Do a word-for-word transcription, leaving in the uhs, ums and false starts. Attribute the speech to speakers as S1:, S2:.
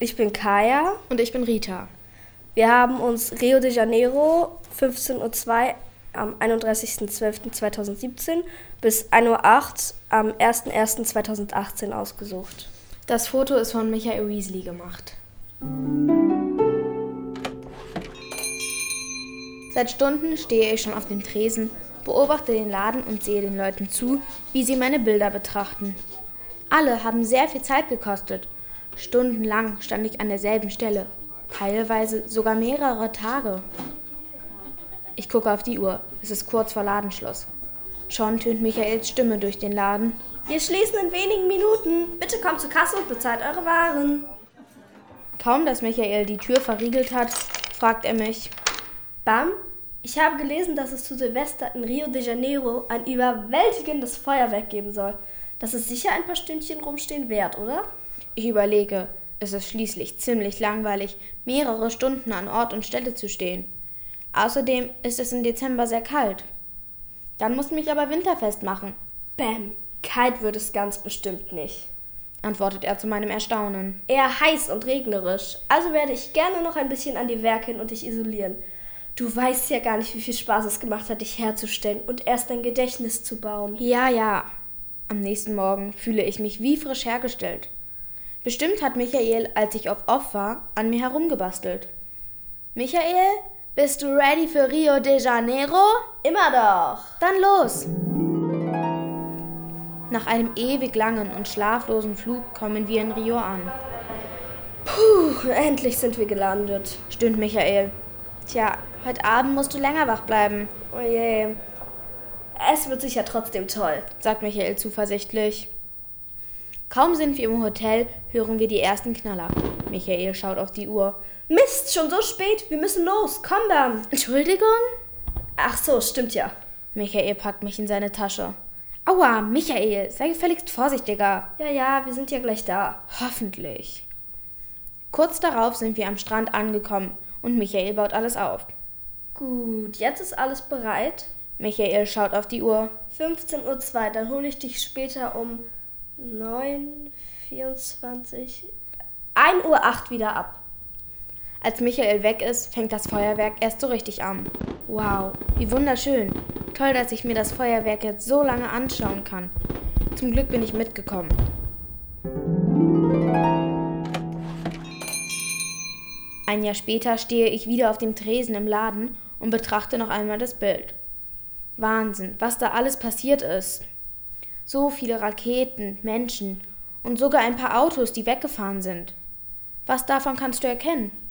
S1: Ich bin Kaya.
S2: Und ich bin Rita.
S1: Wir haben uns Rio de Janeiro fünfzehn Uhr zwei am einunddreißigsten zwölften zweitausendsiebzehn bis ein Uhr acht am ersten ersten zweitausendachtzehn ausgesucht.
S2: Das Foto ist von Michael Weasley gemacht. Seit Stunden stehe ich schon auf dem Tresen, beobachte den Laden und sehe den Leuten zu, wie sie meine Bilder betrachten. Alle haben sehr viel Zeit gekostet. Stundenlang stand ich an derselben Stelle, teilweise sogar mehrere Tage. Ich gucke auf die Uhr. Es ist kurz vor Ladenschluss. Schon tönt Michaels Stimme durch den Laden.
S1: Wir schließen in wenigen Minuten. Bitte kommt zur Kasse und bezahlt eure Waren.
S2: Kaum, dass Michael die Tür verriegelt hat, fragt er mich.
S1: Bam, ich habe gelesen, dass es zu Silvester in Rio de Janeiro ein überwältigendes Feuerwerk geben soll. Das ist sicher ein paar Stündchen rumstehen wert, oder?
S2: Ich überlege, es ist schließlich ziemlich langweilig, mehrere Stunden an Ort und Stelle zu stehen. Außerdem ist es im Dezember sehr kalt. Dann musst du mich aber winterfest machen.
S1: Bäm, kalt wird es ganz bestimmt nicht,
S2: antwortet er zu meinem Erstaunen.
S1: Eher heiß und regnerisch. Also werde ich gerne noch ein bisschen an die Werke und dich isolieren. Du weißt ja gar nicht, wie viel Spaß es gemacht hat, dich herzustellen und erst dein Gedächtnis zu bauen.
S2: Ja, ja. Am nächsten Morgen fühle ich mich wie frisch hergestellt. Bestimmt hat Michael, als ich auf Off war, an mir herumgebastelt. Michael, bist du ready für Rio de Janeiro?
S1: Immer doch.
S2: Dann los. Nach einem ewig langen und schlaflosen Flug kommen wir in Rio an.
S1: Puh, endlich sind wir gelandet,
S2: stöhnt Michael. Tja, heute Abend musst du länger wach bleiben.
S1: Oh je. Es wird sicher trotzdem toll,
S2: sagt Michael zuversichtlich. Kaum sind wir im Hotel, hören wir die ersten Knaller. Michael schaut auf die Uhr.
S1: Mist, schon so spät, wir müssen los, komm dann.
S2: Entschuldigung?
S1: Ach so, stimmt ja.
S2: Michael packt mich in seine Tasche. Aua, Michael, sei gefälligst vorsichtiger.
S1: Ja, ja, wir sind ja gleich da.
S2: Hoffentlich. Kurz darauf sind wir am Strand angekommen und Michael baut alles auf.
S1: Gut, jetzt ist alles bereit.
S2: Michael schaut auf die Uhr.
S1: fünfzehn Uhr zwei, dann hole ich dich später um neun, vierundzwanzig, ein Uhr acht wieder ab.
S2: Als Michael weg ist, fängt das Feuerwerk erst so richtig an. Wow, wie wunderschön. Toll, dass ich mir das Feuerwerk jetzt so lange anschauen kann. Zum Glück bin ich mitgekommen. Ein Jahr später stehe ich wieder auf dem Tresen im Laden und betrachte noch einmal das Bild. Wahnsinn, was da alles passiert ist. So viele Raketen, Menschen und sogar ein paar Autos, die weggefahren sind. Was davon kannst du erkennen?